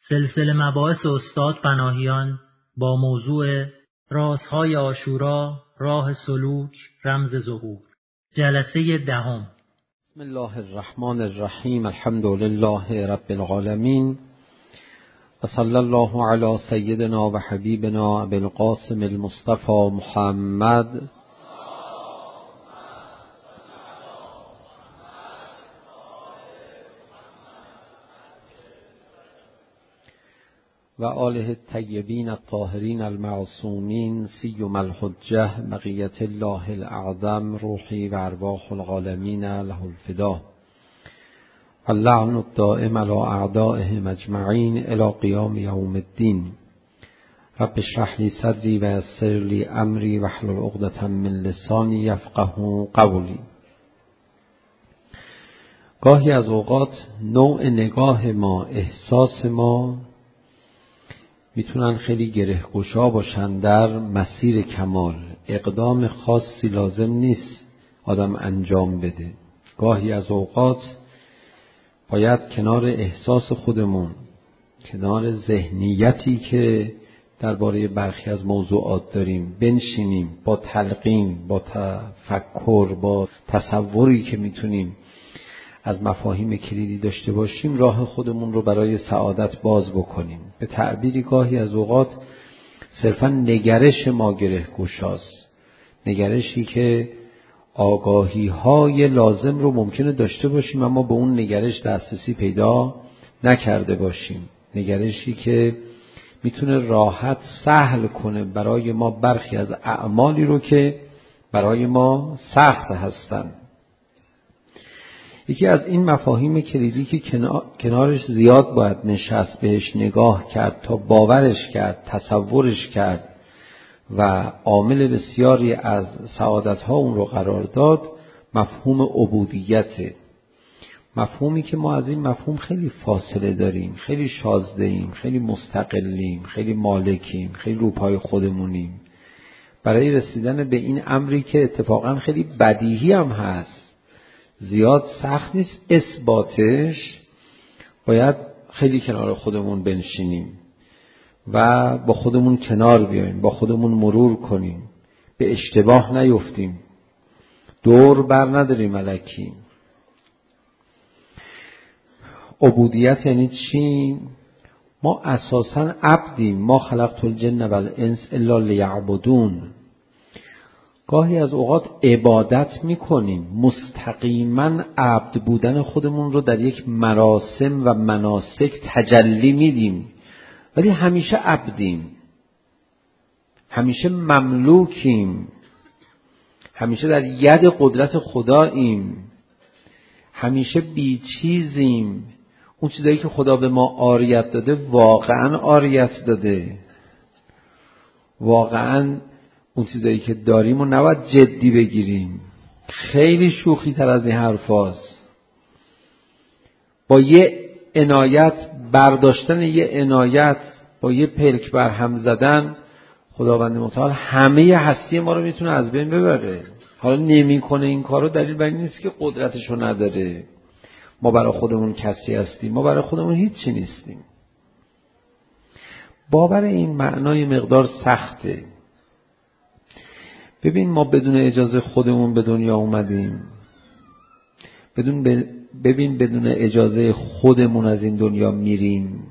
سلسله مباحث استاد پناهیان با موضوع رازهای عاشورا، راه سلوک، رمز ظهور. جلسه 10. بسم الله الرحمن الرحیم. الحمد لله رب العالمین و صلی الله علی سیدنا و حبیبنا ابی القاسم المصطفى محمد و آله الطیبین الطاهرین المعصومین سیم الحجة بقیة الله الاعظم روحی و ارواح العالمین له الفدا اللعن الدائم علی اعدائهم اجمعین الی قیام یوم الدین. رب اشرح لی صدری و یسر لی امری واحلل عقدة من لسانی یفقهوا قولی. گاهی از اوقات نوع نگاه ما، احساس ما میتونن خیلی گرهگشا باشن در مسیر کمال. اقدام خاصی لازم نیست آدم انجام بده. گاهی از اوقات باید کنار احساس خودمون، کنار ذهنیتی که درباره برخی از موضوعات داریم، بنشینیم با تلقین، با تفکر، با تصوری که میتونیم از مفاهیم کلیدی داشته باشیم، راه خودمون رو برای سعادت باز بکنیم. به تعبیری گاهی از اوقات صرفا نگرش ما گره‌گشاست، نگرشی که آگاهی های لازم رو ممکنه داشته باشیم اما به اون نگرش دسترسی پیدا نکرده باشیم، نگرشی که میتونه راحت سهل کنه برای ما برخی از اعمالی رو که برای ما سخت هستن. یکی از این مفاهیم کلیدی که کنارش زیاد باید نشست، بهش نگاه کرد تا باورش کرد، تصورش کرد و عامل بسیاری از سعادت‌ها اون رو قرار داد، مفهوم عبودیته. مفهومی که ما از این مفهوم خیلی فاصله داریم، خیلی شازده‌ایم، خیلی مستقلیم، خیلی مالکیم، خیلی رو پای خودمونیم. برای رسیدن به این امری که اتفاقا خیلی بدیهی هم هست، زیاد سخت نیست اثباتش، باید خیلی کنار خودمون بنشینیم و با خودمون کنار بیاییم، با خودمون مرور کنیم، به اشتباه نیفتیم، دور بر نداریم الکی. عبودیت یعنی چی؟ ما اساساً عبدیم. ما خلقت الجن و الانس الا لیعبدون. گاهی از اوقات عبادت میکنیم، مستقیما عبد بودن خودمون رو در یک مراسم و مناسک تجلی میدیم، ولی همیشه عبدیم، همیشه مملوکیم، همیشه در ید قدرت خداییم، همیشه بیچیزیم. اون چیزایی که خدا به ما عاریت داده واقعا عاریت داده، واقعا اون چیزایی که داریم و نباید جدی بگیریم. خیلی شوخی تر از این حرف هاست. با یه عنایت، برداشتن یه عنایت، با یه پلک بر هم زدن، خداوند متعال همه هستی ما رو میتونه از بین ببره. حالا نمی کنه این کارو، دلیل بر این نیست که قدرتشو نداره. ما برای خودمون کسی هستیم، ما برای خودمون هیچی نیستیم. باور این معنای مقدار سخته. ببین، ما بدون اجازه خودمون به دنیا اومدیم. ببین بدون اجازه خودمون از این دنیا میریم.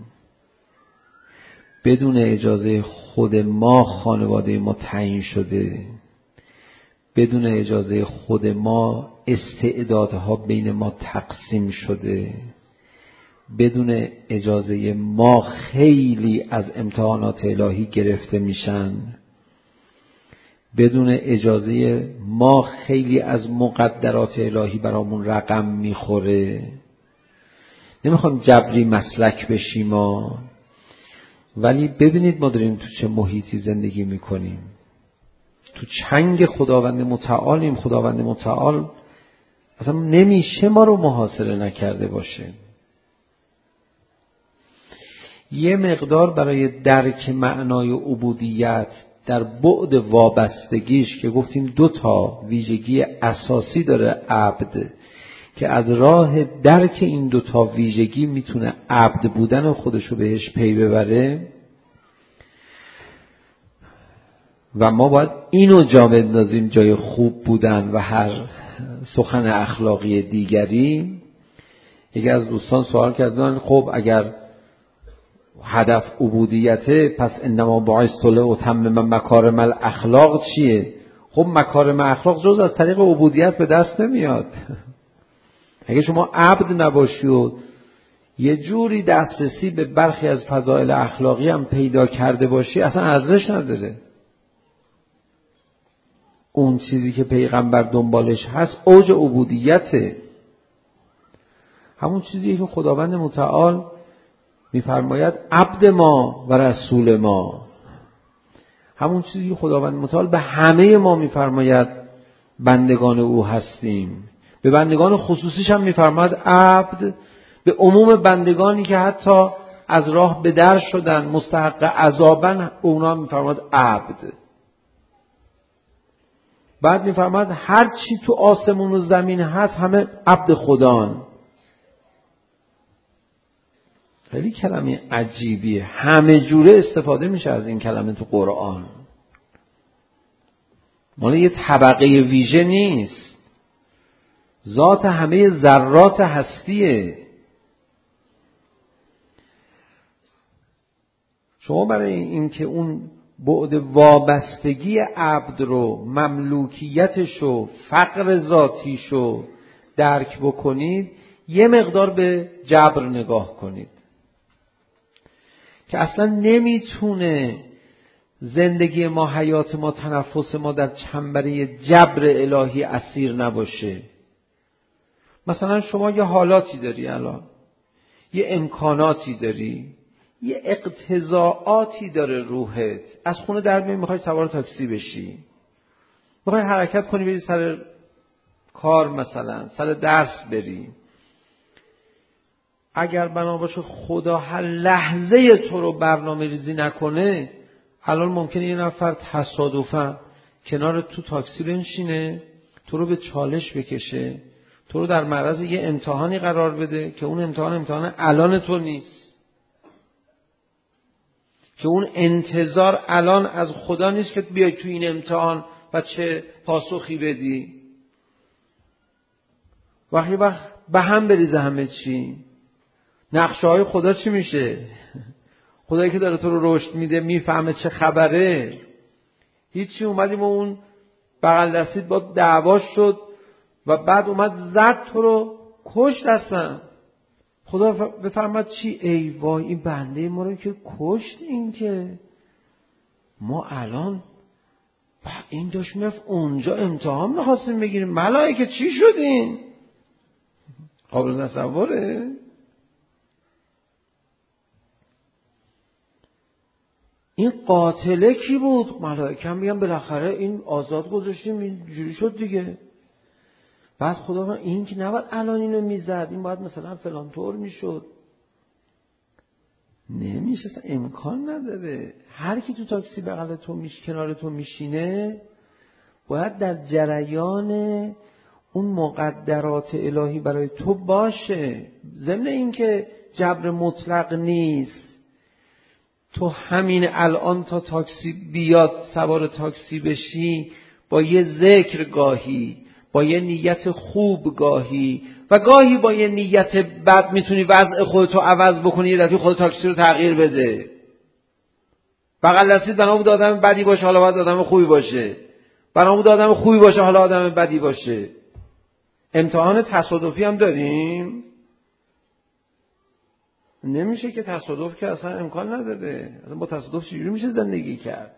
بدون اجازه خود ما خانواده ما تعیین شده. بدون اجازه خود ما استعدادها بین ما تقسیم شده. بدون اجازه ما خیلی از امتحانات الهی گرفته میشن. بدون اجازه ما خیلی از مقدرات الهی برامون رقم میخوره. نمیخوام جبری مسلک بشیم ما، ولی ببینید ما داریم تو چه محیطی زندگی میکنیم. تو چنگ خداوند متعالیم. خداوند متعال اصلا نمیشه ما رو محاصره نکرده باشه. یه مقدار برای درک معنای عبودیت در بعد وابستگیش که گفتیم 2 ویژگی اساسی داره عبد که از راه درک این دوتا ویژگی میتونه عبد بودن خودشو بهش پی ببره و ما باید اینو جا بندازیم جای خوب بودن و هر سخن اخلاقی دیگری. یکی از دوستان سوال کردن خب اگر هدف عبودیته پس انما بعثت لاتمم مکارم الاخلاق چیه؟ خب مکارم اخلاق جز از طریق عبودیت به دست نمیاد. اگه شما عبد نباشی و یه جوری دسترسی به برخی از فضائل اخلاقی هم پیدا کرده باشی اصلا ارزش نداره. اون چیزی که پیغمبر دنبالش هست اوج عبودیته، همون چیزی که خداوند متعال میفرماید عبد ما و رسول ما، همون چیزی که خداوند متعال به همه ما میفرماید بندگان او هستیم. به بندگان خصوصیش هم میفرماید عبد، به عموم بندگانی که حتی از راه به در شدن مستحق عذابن اونا میفرماید عبد. بعد میفرماید هر چی تو آسمون و زمین هست همه عبد خدان. خیلی کلمه عجیبیه، همه جوره استفاده میشه از این کلمه تو قرآن، مال یه طبقه ویژه نیست، ذات همه ذرات هستیه. شما برای این که اون بعد وابستگی عبد رو، مملوکیتش رو، فقر ذاتیش رو درک بکنید یه مقدار به جبر نگاه کنید که اصلا نمیتونه زندگی ما، حیات ما، تنفس ما در چنبره جبر الهی اسیر نباشه. مثلا شما یه حالاتی داری، الان یه امکاناتی داری، یه اقتضاعاتی داره روحت، از خونه در میای میخوای سوار تاکسی بشی، میخوای حرکت کنی بری سر کار، مثلا سر درس بری. اگر بنا باشه خدا هر لحظه تو رو برنامه ریزی نکنه، الان ممکنه یه نفر تصادفاً کنار تو تاکسی بنشینه، تو رو به چالش بکشه، تو رو در معرض یه امتحانی قرار بده که اون امتحان الان تو نیست، که اون انتظار الان از خدا نیست که بیای تو این امتحان و چه پاسخی بدی. وقتی به هم بریزه همه چی، نقشه های خدا چی میشه؟ خدایی که داره تو رو رشد میده، میفهمه چه خبره. هیچی، اومدیم و اون بغل دستیت با دعوا شد و بعد اومد زد تو رو، کشت اصلا. خدا بفرماد چی؟ ای وای این بنده ما رو که کشت، این که ما الان این داشت میرفت اونجا امتحان میخواستیم بگیریم، ملائکه چی شدین؟ قابل تصوره؟ این قاتله کی بود؟ ملائکه هم میگن بالاخره این آزاد گذاشتیم، اینجوری شد دیگه. بعد خدا این که نباید الان اینو میزد، این باید مثلا فلان طور میشد. نمیشه، امکان نداره. هر کی تو تاکسی بغل تو کنار تو میشینه باید در جریان اون مقدرات الهی برای تو باشه. ضمن این که جبر مطلق نیست، تو همین الان تا تاکسی بیاد سوار تاکسی بشی، با یه ذکر گاهی، با یه نیت خوب گاهی و گاهی با یه نیت بد میتونی وضع خودتو عوض بکنی، یه دفعه خود تاکسی رو تغییر بده. بغل دستیت بنا بود آدم بدی باشه، حالا باید آدم خوبی باشه. بنا بود آدم خوبی باشه، حالا آدم بدی باشه. امتحان تصادفی هم داریم. نمیشه که تصادف که اصلا امکان نداره. اصلا با تصادف چجوری میشه زندگی کرد؟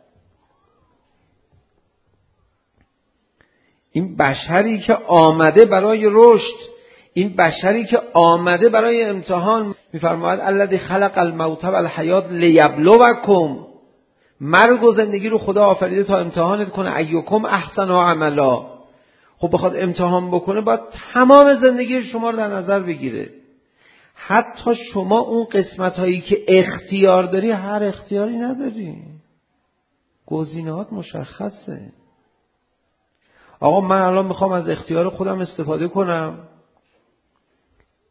این بشری که آمده برای رشد، این بشری که آمده برای امتحان، میفرماید الذی خلق الموت والحیات لیبلوکم، مرگ و زندگی رو خدا آفریده تا امتحانت کنه، ایکم احسن عملا. خب بخواد امتحان بکنه باید تمام زندگی شما رو در نظر بگیره. حتی شما اون قسمت هایی که اختیار داری، هر اختیاری نداری، گزینه‌هات مشخصه. آقا من الان میخوام از اختیار خودم استفاده کنم،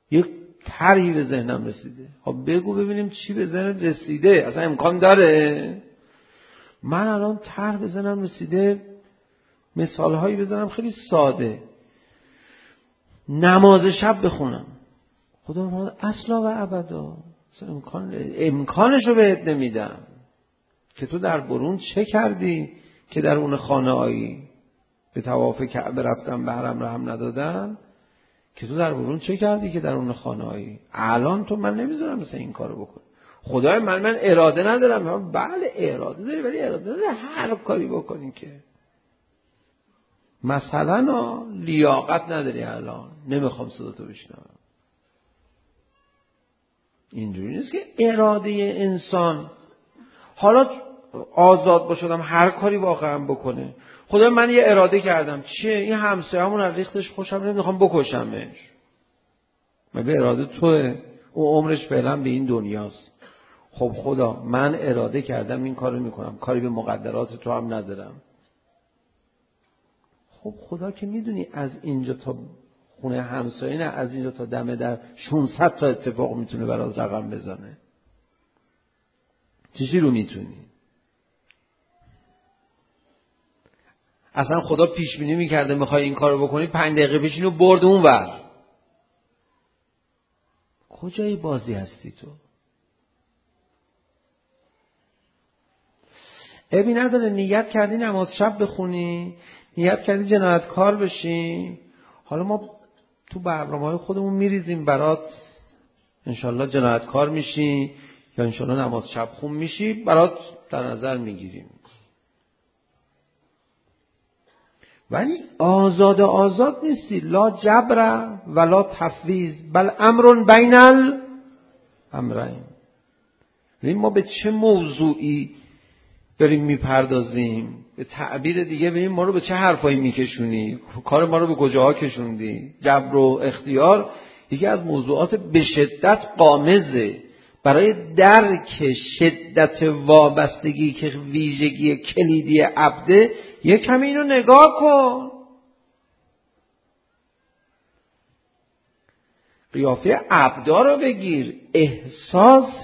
یک طرحی به ذهنم رسیده. خب بگو ببینیم چی به ذهنت رسیده، اصلا امکان داره؟ من الان طرح به ذهنم رسیده، مثالهایی بزنم خیلی ساده. نماز شب بخونم. خدا اصلا و ابدا امکانشو بهت نمیدم که تو در برون چه کردی که در اون خانه آیی. به طواف کعبه رفتن به حرم رحم ندادن که تو در برون چه کردی که در اون خانه آیی. الان تو من نمیذارم مثلا این کارو بکن. خدای من اراده ندارم. بله اراده داری، ولی اراده نداری هر کاری بکنی که مثلا لیاقت نداری. الان نمیخوام صداتو بشنوم. اینجوری نیست که اراده انسان حالا آزاد باشدم هر کاری واقعا بکنه. خدا من یه اراده کردم چیه؟ این همسایه‌مون از ریختش خوشم نمیاد، میخوام بکشمش. من به اراده توئه، اون عمرش فعلا به این دنیاست. خب خدا من اراده کردم این کارو میکنم، کاری به مقدرات تو هم ندارم. خب خدا که میدونی از اینجا تا خونه همسایه نه، از اینجا تا دم در 600 تا اتفاق میتونه برات رقم بزنه. چیزی رو میتونی؟ اصلا خدا پیش بینی میکرده میخوای این کارو بکنی، 5 دقیقه پیش اینو برد اون ور. کجای بازی هستی تو؟ ابی نداره نیت کردی نماز شب بخونی، نیت کردی جنایتکار بشی. حالا ما تو برنامه‌های خودمون میریزیم برات، انشالله جنایتکار میشی یا انشالله نماز شب خون میشی، برات در نظر میگیریم. ولی آزاد نیستی. لا جبر ولا تفویض بل امر بین الامرین. ما به چه موضوعی داریم میپردازیم؟ به تعبیر دیگه ببین ما رو به چه حرفایی میکشونی؟ کار ما رو به کجاها کشوندی؟ جبر و اختیار یکی از موضوعات به شدت غامضه. برای درک شدت وابستگی که ویژگی کلیدی عبده یه کمی اینو نگاه کن. قیافه عبدا رو بگیر، احساس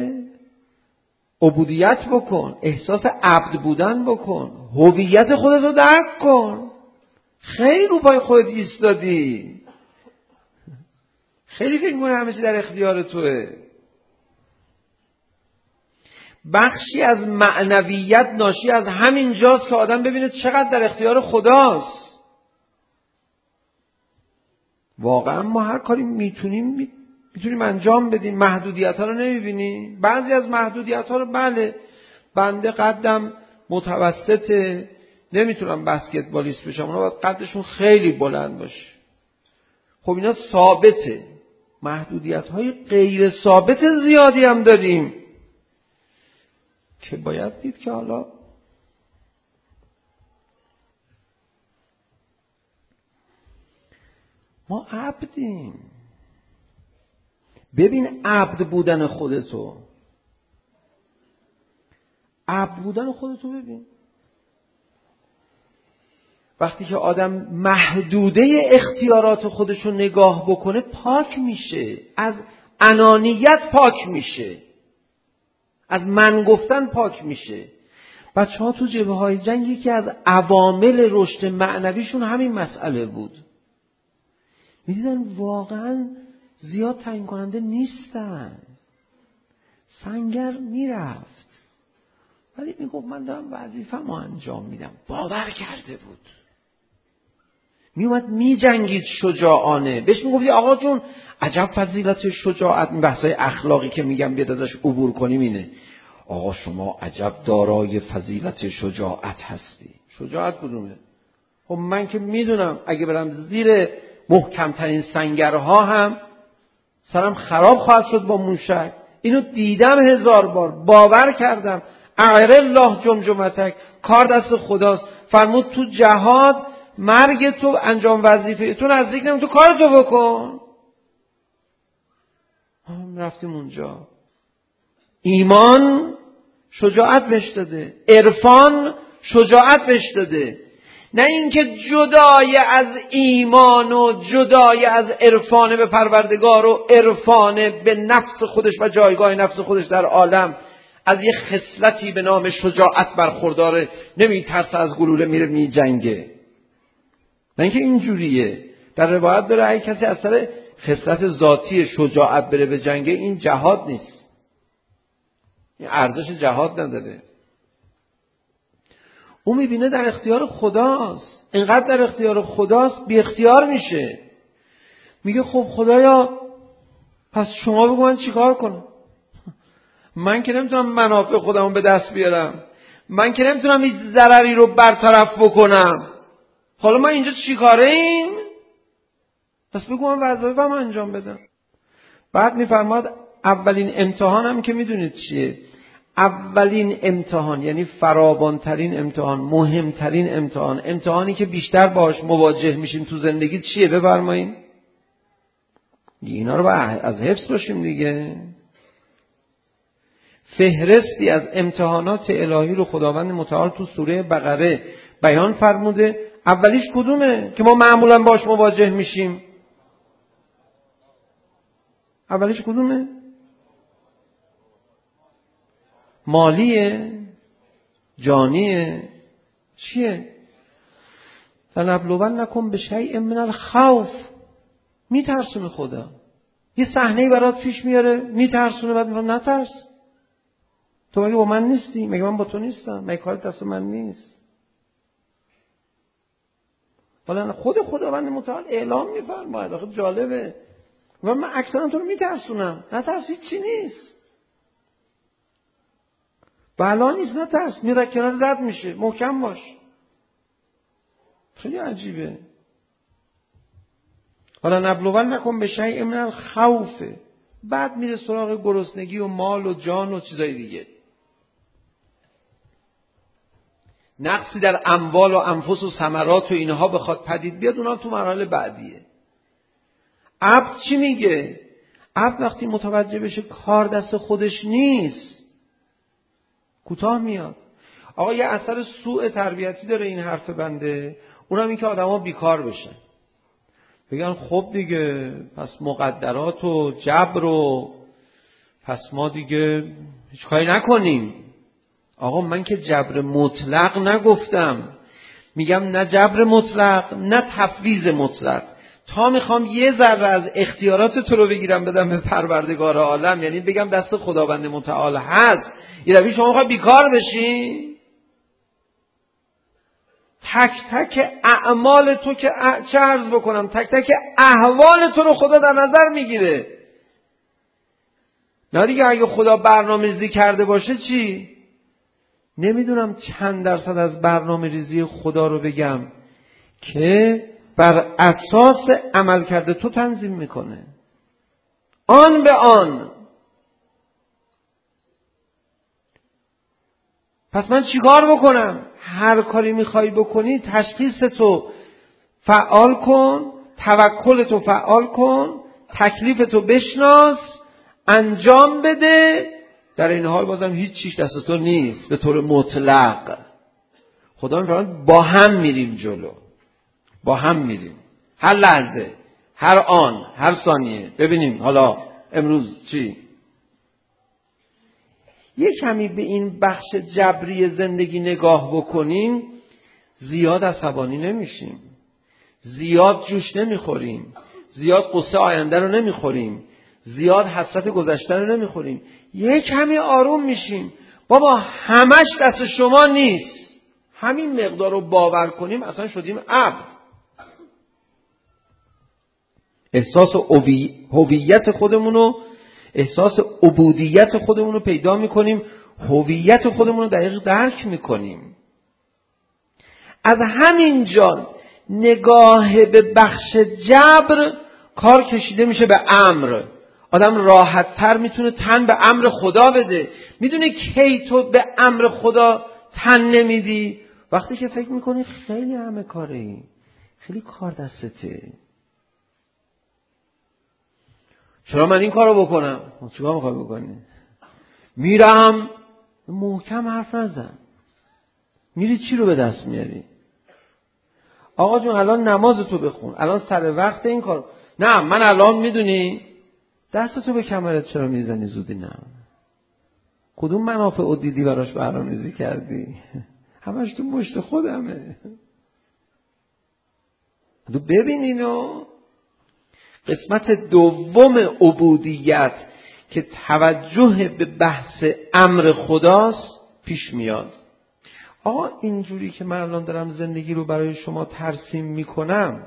عبودیت بکن، احساس عبد بودن بکن، هویت خودت رو درک کن. خیلی رو پای خودت ایستادی، خیلی فکر می‌کنی همه چی در اختیار توئه. بخشی از معنویت ناشی از همین جاست که آدم ببینه چقدر در اختیار خداست. واقعا ما هر کاری میتونیم انجام بدیم. محدودیت ها رو نمیبینی؟ بعضی از محدودیت ها رو بله، بنده قدم متوسطه، نمیتونم بسکتبالیست بشم، اونا باید قدشون خیلی بلند باشه. خب اینا ثابته. محدودیت های غیر ثابت زیادی هم داریم که باید دید که حالا ما عبدیم. ببین عبد بودن خودتو، ببین. وقتی که آدم محدوده اختیارات خودشو نگاه بکنه پاک میشه، از انانیت پاک میشه، از من گفتن پاک میشه. بچه‌ها تو جبهه‌های جنگ یکی از عوامل رشد معنویشون همین مسئله بود. میدیدن واقعا زیاد تعیین کننده نیستن. سنگر میرفت ولی میگفت من دارم وظیفه‌مو انجام میدم. باور کرده بود. میومد میجنگید شجاعانه. بهش میگفتی آقا جون عجب فضیلت شجاعت. بحثای اخلاقی که میگم بیاد ازش عبور کنیم اینه. آقا شما عجب دارای فضیلت شجاعت هستی. شجاعت کدومه؟ خب من که میدونم اگه برم زیر محکمترین سنگرها هم سرم خراب خواهد شد با موشک. اینو دیدم 1000 بار، باور کردم. اعر الله جمجمتک، کار دست خداست. فرمود تو جهاد مرگ تو انجام وظیفه تو نزدیک نمی، تو کار تو بکن. رفتیم اونجا. ایمان شجاعت بهش داده، عرفان شجاعت بهش داده. نه اینکه جدای از ایمان و جدای از عرفان به پروردگار و عرفان به نفس خودش و جایگاه نفس خودش در عالم از یه خصلتی به نام شجاعت برخورداره، نمیترسه از گلوله میره میجنگه. نه اینکه اینجوریه. در روایت داره اگه کسی از سر خصلت ذاتی شجاعت بره به جنگه، این جهاد نیست، این ارزش جهاد نداره. اون میبینه در اختیار خداست، اینقدر در اختیار خداست بی اختیار میشه. میگه خب خدایا پس شما بگو من چیکار کنم؟ من که نمیتونم منافع خودمو به دست بیارم، من که نمیتونم هیچ ضرری رو برطرف بکنم. حالا ما اینجا چیکاره ایم؟ پس بگو من وظایفم انجام بدم. بعد میفرماد اولین امتحان هم که میدونید چیه؟ اولین امتحان یعنی فراوانترین امتحان، مهمترین امتحان، امتحانی که بیشتر باهاش مواجه میشیم تو زندگی چیه؟ بفرمایید. اینا رو از حفظ باشیم دیگه. فهرستی از امتحانات الهی رو خداوند متعال تو سوره بقره بیان فرموده. اولیش کدومه که ما معمولا باهاش مواجه میشیم؟ اولیش کدومه؟ مالیه؟ جانیه؟ چیه؟ فلنبلونکم بشیء من الخوف. میترسونه خدا. یه صحنه‌ای برات پیش میاره میترسونه، بعد میگه نترس. تو مگه با من نیستی؟ مگه من با تو نیستم؟ مگه کار دست من نیست؟ حالا خود خداوند متعال اعلام میفرماید. آخه جالبه. من اکثرا تو رو میترسونم. نترس، هیچ چی نیست. بلا نیست، نترس. میره کنار رد میشه. محکم باش. خیلی عجیبه. حالا نبلونکم بشیء من الخوف. بعد میره سراغ گرسنگی و مال و جان و چیزای دیگه. نقصی در اموال و انفس و ثمرات و اینها بخواد پدید بیاد، اونها تو مرحله بعدیه. عبد چی میگه؟ عبد وقتی متوجه بشه کار دست خودش نیست، کوتاه میاد. آقا یه اثر سوء تربیتی داره این حرف بنده، اونم این که آدما بیکار بشن. بگن خب دیگه پس مقدرات و جبر و پس ما دیگه هیچ کاری نکنیم. آقا من که جبر مطلق نگفتم، میگم نه جبر مطلق نه تفویض مطلق. تا میخوام یه ذره از اختیارات تو رو بگیرم بدم به پروردگار عالم، یعنی بگم دست خداوند متعال هست، یه روی شما میخوای بیکار بشی؟ تک تک اعمال تو که چه عرض بکنم، تک تک احوال تو رو خدا در نظر میگیره. نه دیگه اگه خدا برنامه‌ریزی کرده باشه چی؟ نمیدونم چند درصد از برنامه‌ریزی خدا رو بگم که بر اساس عمل کرده تو تنظیم میکنه آن به آن. پس من چیکار بکنم؟ هر کاری میخوای بکنی تشخیص تو فعال کن، توکل تو فعال کن، تکلیف تو بشناس، انجام بده. در این حال بازم هیچ چیز دست تو نیست به طور مطلق. خدا میفرماید با هم میریم جلو، با هم میریم، هر لحظه، هر آن، هر ثانیه. ببینیم حالا امروز چی؟ یه کمی به این بخش جبری زندگی نگاه بکنیم، زیاد عصبانی نمیشیم، زیاد جوش نمیخوریم، زیاد قصه آینده رو نمیخوریم، زیاد حسرت گذشته رو نمیخوریم. یه کمی آروم میشیم. بابا همش دست شما نیست. همین مقدار رو باور کنیم اصلا شدیم عبد. احساس هویت خودمون رو، احساس عبودیت خودمون رو پیدا میکنیم، هویت خودمون رو دقیق درک میکنیم. از همین جا نگاه به بخش جبر کار کشیده میشه به امر. آدم راحت تر میتونه تن به امر خدا بده. میدونی کی تو به امر خدا تن نمیدی؟ وقتی که فکر میکنی خیلی همه کاری، خیلی کار دستته. چرا من این کارو بکنم؟ چیکار میخوای بکنی؟ میرم محکم حرف نزن. میری چی رو به دست میاری؟ آقا جون الان نمازتو بخون، الان سر وقت این کار. نه من الان میدونی دستتو به کمرت چرا میزنی زودی؟ نه کدوم منافع و دیدی براش برنامه‌ریزی کردی؟ همش تو مشت خودمه. تو ببین اینو. قسمت دوم عبودیت که توجه به بحث امر خداست پیش میاد. آقا اینجوری که من الان دارم زندگی رو برای شما ترسیم میکنم،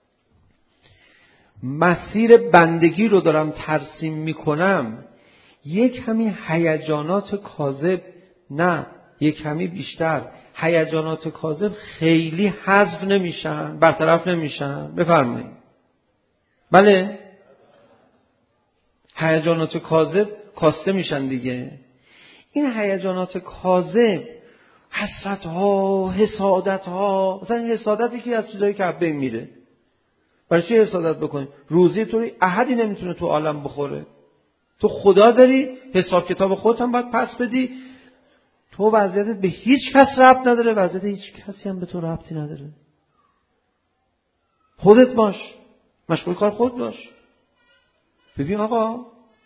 مسیر بندگی رو دارم ترسیم میکنم، یک کمی هیجانات کاذب، نه یک کمی بیشتر، هیجانات کاذب خیلی حذف نمیشن، برطرف نمیشن. بفرمایید. بله هیجانات کاذب کاسته میشن دیگه. این هیجانات کاذب، حسرت ها، حسادت ها، مثلا این حسادتی که از چیزایی که بین میره. برای چی حسادت بکنی؟ روزی تو احدی نمیتونه تو عالم بخوره. تو خدا داری، حساب کتاب خودت هم باید پس بدی. تو وضعیتت به هیچ کس ربط نداره، وضعیت هیچ کسی هم به تو ربطی نداره. خودت باش، مشغول کار خود باش. ببین آقا،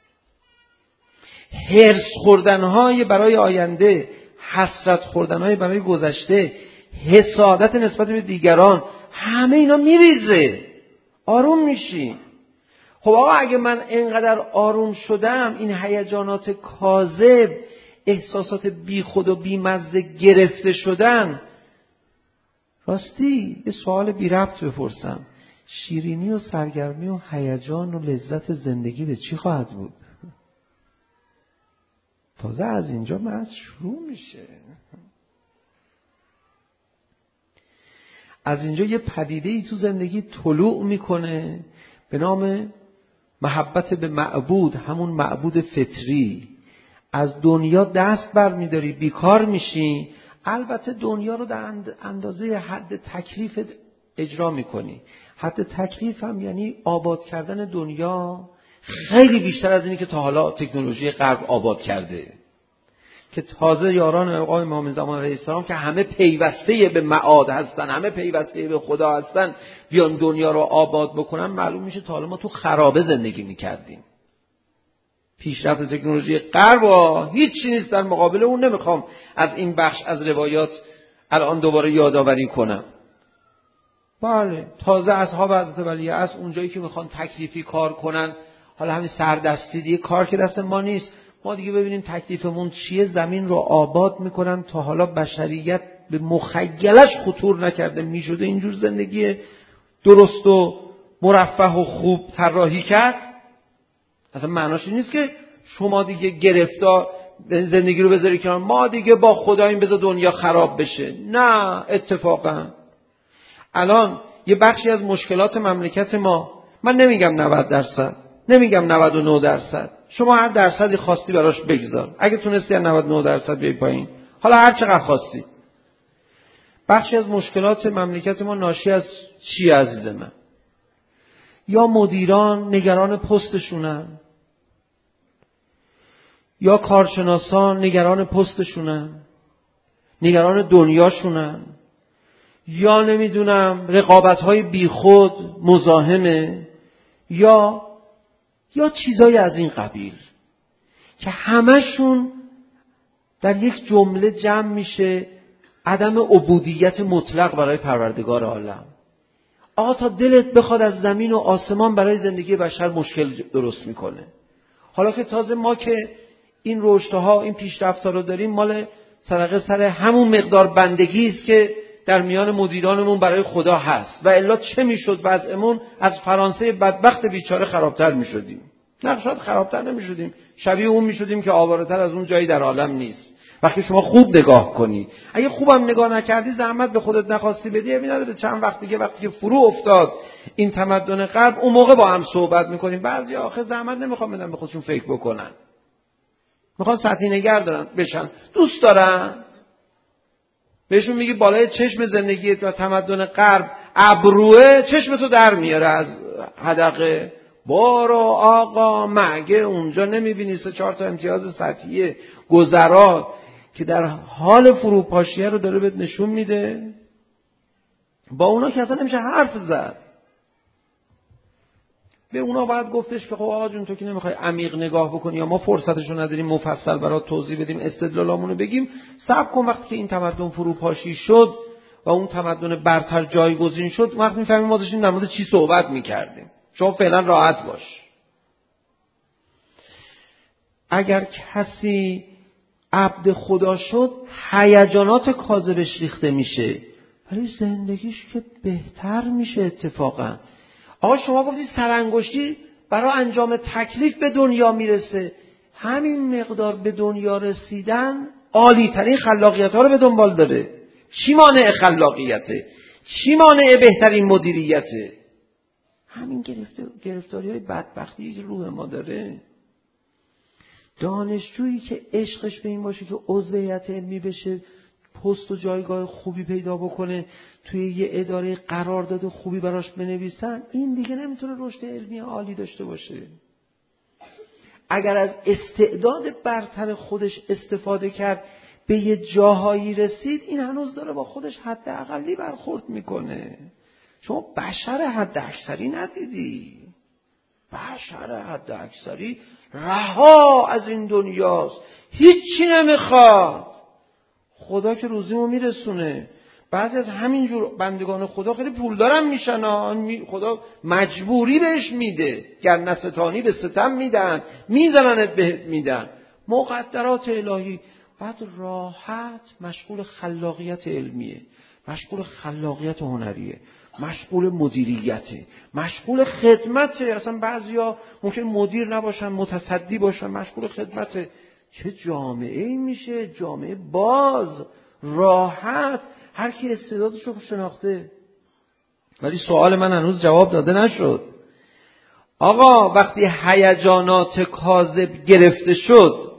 هرس خوردنهای برای آینده، حسرت خوردنهای برای گذشته، حسادت نسبت به دیگران، همه اینا میریزه. آروم میشی. خب آقا اگه من اینقدر آروم شدم، این هیجانات کاذب، احساسات بی خود و بی مزه گرفته شدن، راستی یه سوال بی ربط بپرسم، شیرینی و سرگرمی و هیجان و لذت زندگی به چی خواهد بود؟ تازه از اینجا معنی شروع میشه. از اینجا یه پدیده‌ای تو زندگی طلوع میکنه به نام محبت به معبود، همون معبود فطری. از دنیا دست بر میداری، بیکار میشی. البته دنیا رو در اندازه حد تکلیف اجرا میکنی. حد تکلیف هم یعنی آباد کردن دنیا خیلی بیشتر از اینی که تا حالا تکنولوژی غرب آباد کرده، که تازه یاران آقای امام زمان علیه السلام که همه پیوسته به معاد هستن، همه پیوسته به خدا هستن، بیان دنیا رو آباد بکنن، معلوم میشه تا حالا ما تو خرابه زندگی میکردیم. پیشرفت تکنولوژی غرب هیچی نیست در مقابل اون. نمیخوام از این بخش از روایات الان دوباره یادآوری کنم. بله تازه اصحاب حضرت ولی از اونجایی که میخوان تکلیفی کار کنن، حالا همین سردستی دیگه کار که دست ما نیست، ما دیگه ببینیم تکلیفمون چیه، زمین رو آباد میکنن. تا حالا بشریت به مخیلش خطور نکرده میشده اینجور زندگی درست و مرفه و خوب طراحی کرد. اصلا معناش این نیست که شما دیگه گرفتار زندگی رو بذاری کنار، ما دیگه با خدا این بذار دنیا خراب بشه. نه اتفاقا الان یه بخشی از مشکلات مملکت ما، من نمیگم 90%، نمیگم 99%، شما هر درصدی خواستی براش بگذار. اگه تونستی از 99% بیای پایین، حالا هر چقدر خواستی. بخشی از مشکلات مملکت ما ناشی از چی عزیز من؟ یا مدیران نگران پستشونن، یا کارشناسان نگران پستشونن، نگران دنیاشونن، یا نمیدونم رقابت‌های بیخود مزاحمه، یا چیزای از این قبیل که همشون در یک جمله جمع میشه عدم عبودیت مطلق برای پروردگار عالم. آقا تا دلت بخواد از زمین و آسمان برای زندگی بشر مشکل درست میکنه. حالا که تازه ما که این رشدها، این پیشرفت‌ها رو داریم، مال صدقه سر همون مقدار بندگی است که در میان مدیرانمون برای خدا هست، و الا چه میشد وضعمون؟ از فرانسه بدبخت بیچاره خرابتر میشدیم. نه شاید خرابتر نمیشدیم، شبیه اون میشدیم که آواره‌تر از اون جایی در عالم نیست. وقتی شما خوب نگاه کنی، اگه خوبم نگاه نکردی، زحمت به خودت نخواستی بدی، ابی نداره چند وقت دیگه وقتی که فرو افتاد این تمدن غرب، اون موقع با هم صحبت میکنیم. بعضی آخه زحمت نمیخوام بدن به خودشون فکر بکنن، میخوان سطحی نگر دارن بشن، دوست دارن. بهشون میگی بالای چشم زندگی و تمدن غرب ابروه، چشمتو در میاره از حدقه. برو آقا مگه اونجا نمیبینی 3-4 تا امتیاز سطحی گذرا که در حال فروپاشیه رو داره بهت نشون میده؟ با اونا که اصلا نمیشه حرف زد. به اونا باید گفتش که خب آقا جون تو که نمیخوای عمیق نگاه بکنی یا ما فرصتشو نداریم مفصل برات توضیح بدیم استدلالامونو بگیم، صبر کن وقتی که این تمدن فروپاشی شد و اون تمدن برتر جایگزین شد وقت میفهمیم ما داشتیم در مورد چی صحبت میکردیم. شما فعلا راحت باش. اگر کسی عبد خدا شد هیجانات کاذبش ریخته میشه ولی زندگیش که بهتر میشه. اتفاقا آقا شما گفتی سرانگشتی برای انجام تکلیف به دنیا میرسه، همین مقدار به دنیا رسیدن عالی ترین خلاقیت ها رو به دنبال داره. چی مانع خلاقیته؟ چی مانع بهترین مدیریته؟ همین گرفتاری های بدبختی که روح ما داره. دانشجویی که عشقش به این باشه که عضو هیئت علمی بشه، پست و جایگاه خوبی پیدا بکنه، توی یه اداره قرارداد خوبی براش بنویسن، این دیگه نمیتونه رشد علمی عالی داشته باشه. اگر از استعداد برتر خودش استفاده کرد به یه جاهایی رسید، این هنوز داره با خودش حد اقلی برخورد میکنه. شما بشر حد اکثری ندیدی. بشر حد اکثری رها از این دنیاست، هیچی نمیخواد. خدا که روزیمو میرسونه. بعضی از همینجور بندگان خدا خیلی پولدارم میشن، خدا مجبوری بهش میده، گر نستانی به ستم میدن، میزننت بهت میدن، مقدرات الهی. بعد راحت مشغول خلاقیت علمیه، مشغول خلاقیت هنریه، مشغول مدیریته، مشغول خدمته. اصلا بعضیا ممکن مدیر نباشن، متصدی باشن، مشغول خدمته. چه جامعه ای میشه؟ جامعه باز، راحت، هر کی استعدادش رو شناخته. ولی سوال من هنوز جواب داده نشد. آقا وقتی هیجانات کاذب گرفته شد،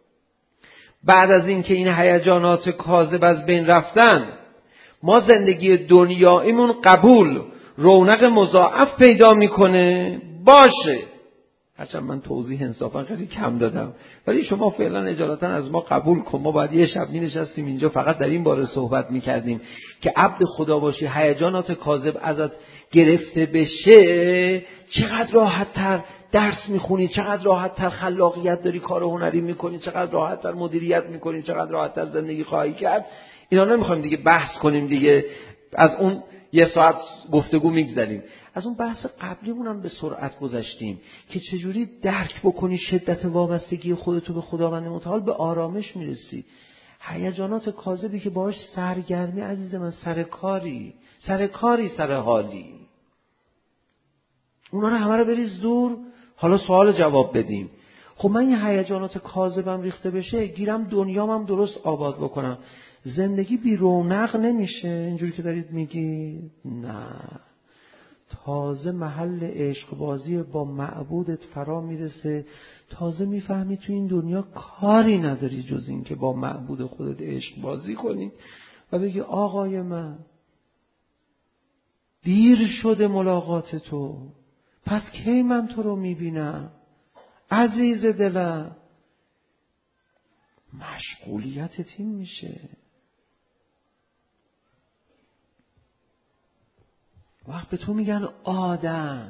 بعد از اینکه این هیجانات کاذب از بین رفتن، ما زندگی دنیاییمون قبول، رونق مضاعف پیدا میکنه. باشه، هرچند من توضیح انصافا خیلی کم دادم، ولی شما فعلا اجالتا از ما قبول کن. ما باید یه شب می نشستیم اینجا فقط در این باره صحبت می کردیم که عبد خدا باشی، هیجانات کاذب ازت گرفته بشه، چقدر راحت تر درس می خونی، چقدر راحت تر خلاقیت داری، کار هنری می کنی، چقدر راحت تر مدیریت می کنی، چقدر راحت تر زندگی خواهی کرد. اینا نمیخوایم دیگه بحث کنیم دیگه، از اون یه ساعت گفتگو میگذریم. از اون بحث قبلیمون هم به سرعت گذشتیم که چجوری درک بکنی شدت وابستگی خودتو به خداوند متعال، به آرامش میرسی. هیجانات کاذبی که باهاش سرگرمی، عزیز من، سر حالی، اونا رو همه رو بریز دور. حالا سوال جواب بدیم. خب من یه هیجانات کاذبم ریخته بشه، گیرم دنیام هم درست آباد بکنم، زندگی بی رونق نمیشه اینجوری که دارید میگی؟ نه، تازه محل عشق بازی با معبودت فرا میرسه، تازه میفهمی تو این دنیا کاری نداری جز این که با معبود خودت عشق بازی کنی و بگی آقای من دیر شده ملاقات تو، پس کی من تو رو میبینم عزیز دلم. مشغولیتت این میشه. وقت به تو میگن آدم،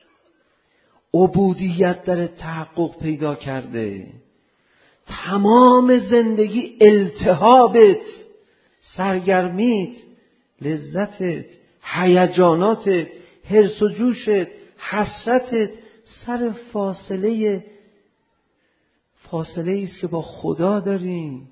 عبودیت در تحقق پیدا کرده، تمام زندگی التهابت، سرگرمیت، لذتت، هیجاناتت، حرص و جوشت، حسرتت سر فاصله ایست که با خدا داریم.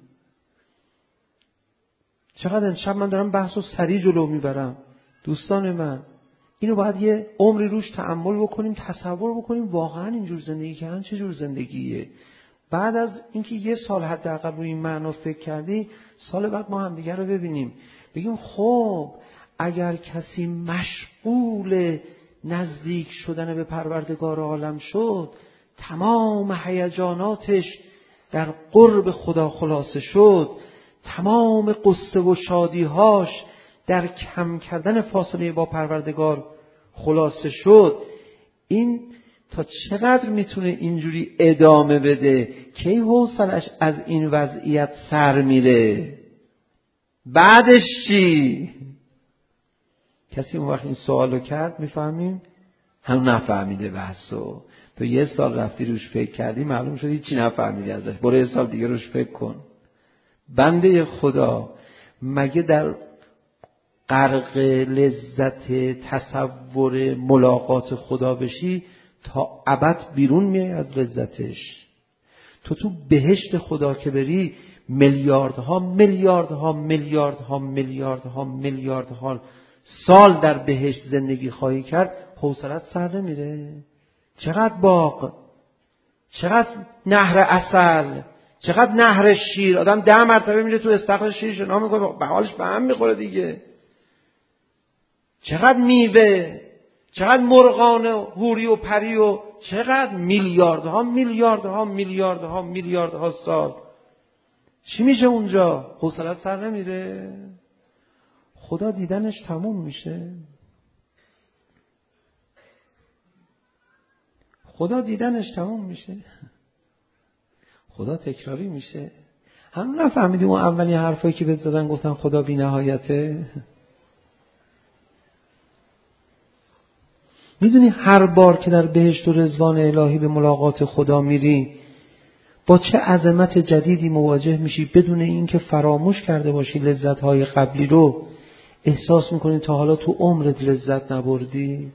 چقدر امشب من دارم بحث و سریع جلو میبرم دوستان من. اینو باید یه عمری روش تأمل بکنیم، تصور بکنیم واقعا اینجور زندگی کردن چه جور زندگیه. بعد از اینکه یه سال حداقل روی این معنا فکر کردی، سال بعد ما هم دیگه رو ببینیم بگیم خب اگر کسی مشغول نزدیک شدن به پروردگار عالم شد، تمام هیجاناتش در قرب خدا خلاصه شد، تمام قصه و شادیهاش در کم کردن فاصله با پروردگار خلاصه شد، این تا چقدر میتونه اینجوری ادامه بده؟ کی حوصلش از این وضعیت سر میره؟ بعدش چی؟ کسی اون وقت این سوالو کرد میفهمیم هم نفهمیده بحثو. تو 1 سال رفتی روش فکر کردی معلوم شد هیچی نفهمیدی ازش، برو 1 سال دیگه روش فکر کن. بنده خدا مگه در غرق لذت تصور ملاقات خدا بشی تا ابد بیرون میای از لذتش؟ تو بهشت خدا که بری میلیاردها میلیاردها میلیاردها میلیاردها میلیاردها سال در بهشت زندگی خواهی کرد، حوصلت سر نمیره. چقدر باغ، چقدر نهر عسل، چقدر نهر شیر. آدم 10 مرتبه میره تو استخر شیر شنا میکنه، به حالش به هم میخوره دیگه. چقدر میوه، چقدر مرغان و حوری و پری و چقدر میلیاردها میلیاردها میلیاردها میلیاردها سال. چی میشه اونجا؟ حوصله‌ات سر نمیره. خدا دیدنش تموم میشه. خدا دیدنش تموم میشه. خدا تکراری میشه. هم نفهمیدیم اون اولی حرفایی که بهت زدن گفتن خدا بی نهایته؟ میدونی هر بار که در بهشت و رضوان الهی به ملاقات خدا میری با چه عظمت جدیدی مواجه میشی، بدون اینکه فراموش کرده باشی لذت‌های قبلی رو احساس میکنی تا حالا تو عمرت لذت نبردی.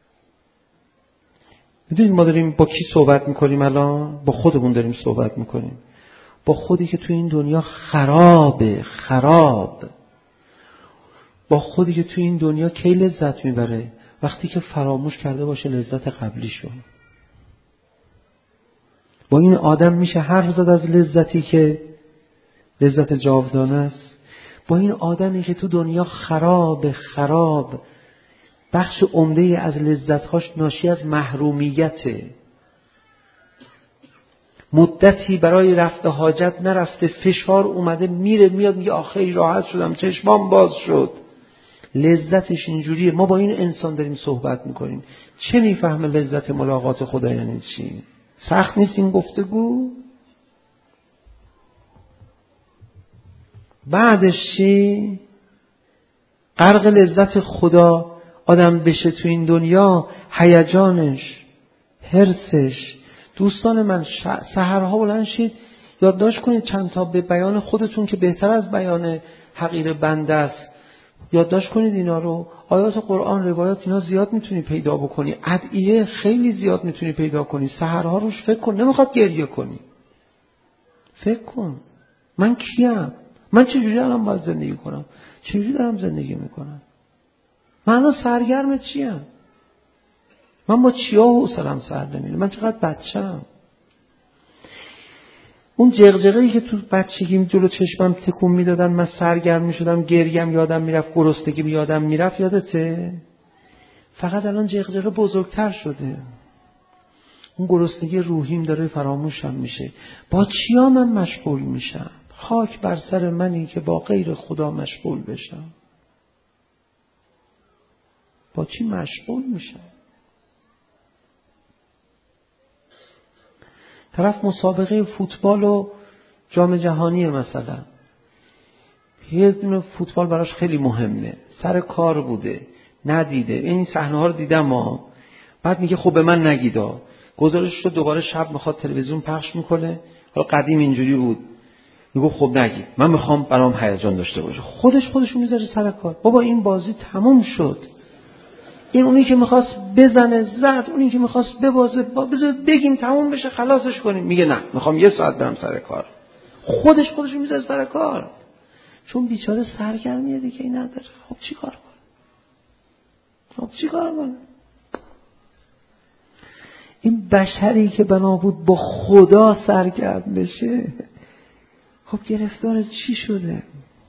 میدونید ما داریم با کی صحبت میکنیم الان؟ با خودمون داریم صحبت میکنیم. با خودی که تو این دنیا خراب. با خودی که تو این دنیا کی لذت میبره؟ وقتی که فراموش کرده باشه لذت قبلیشو. با این آدم میشه حرف زد از لذتی که لذت جاودانه است. با این آدمی که تو دنیا خراب، بخش عمده از لذت‌هاش ناشی از محرومیته. مدتی برای رفع حاجت نرفته، فشار اومده، میره میاد میگه آخه راحت شدم، چشمام باز شد. لذتش اینجوریه. ما با این انسان داریم صحبت میکنیم. چه میفهمه لذت ملاقات خدا یعنی چی؟ سخت نیست این گفتگو؟ بعدش چی؟ غرق لذت خدا آدم بشه تو این دنیا، هیجانش، حرصش. دوستان من سحرها بلند شید، یادداشت کنید چند تا به بیان خودتون که بهتر از بیان حقیر بنده است. یادداشت کنید اینا رو. آیات قرآن، روایات، اینا زیاد میتونی پیدا بکنی. ادعیه خیلی زیاد میتونی پیدا کنی. سحرها روش فکر کن. نمیخواد گریه کنی. فکر کن من کیم؟ من چجوری الان باید زندگی کنم؟ چجوری دارم زندگی میکنم؟ من الان سرگرم چیم؟ من با چیا حوصله‌ام سر نمیره؟ من چقدر بچه‌ام؟ اون جغجغه‌ای که تو بچگیم جلو چشمم تکون میدادن، من سرگرم میشدم، گریم یادم میرفت، گرسنگی یادم میرفت، یادته؟ فقط الان جغجغه بزرگتر شده. اون گرسنگی روحیم داره فراموشم میشه. با چیا من مشغول میشم؟ خاک بر سر منی که با غیر خدا مشغول بشم. با چی مشغول میشم؟ طرف مسابقه فوتبال و جام جهانی مثلا، یه دونه فوتبال براش خیلی مهمه، سر کار بوده، ندیده، این صحنه ها رو دیدم بعد میگه خب به من نگیدا، گزارشش رو دوباره شب میخواد تلویزیون پخش میکنه. حالا قدیم اینجوری بود، میگه خب نگید، من میخوام برام هیجان داشته باشه. خودشو میذاره سر کار. بابا این بازی تموم شد. این اونی که میخواست بزنه زد، اونی که میخواست ببازه بذار بگیم تموم بشه خلاصش کنیم. میگه نه، میخوام 1 ساعت برم سر کار. خودشو میذاره سر کار، چون بیچاره سرگرمیه دیگه این نداره. خب چیکار کنه؟ این بشری که بنا بود با خدا سرگرم بشه، خب گرفتار چی شده؟